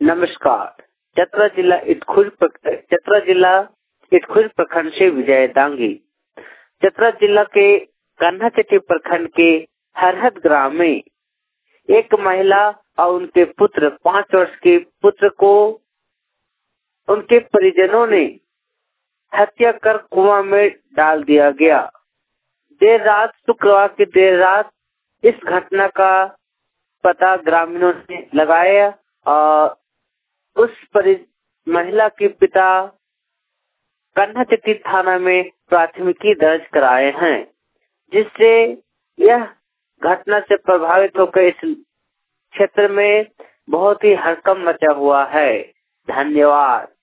नमस्कार। चतरा जिला इटखुर प्रखंड से विजय दांगी। चतरा जिला के कन्हाचट्टी प्रखंड के हरहद ग्राम में एक महिला और उनके पुत्र 5 वर्ष के पुत्र को उनके परिजनों ने हत्या कर कुआं में डाल दिया गया। शुक्रवार की देर रात इस घटना का पता ग्रामीणों ने लगाया और उस महिला के पिता कन्हाचट्टी थाना में प्राथमिकी दर्ज कराए हैं, जिससे यह घटना से प्रभावित होकर इस क्षेत्र में बहुत ही हड़कंप मचा हुआ है। धन्यवाद।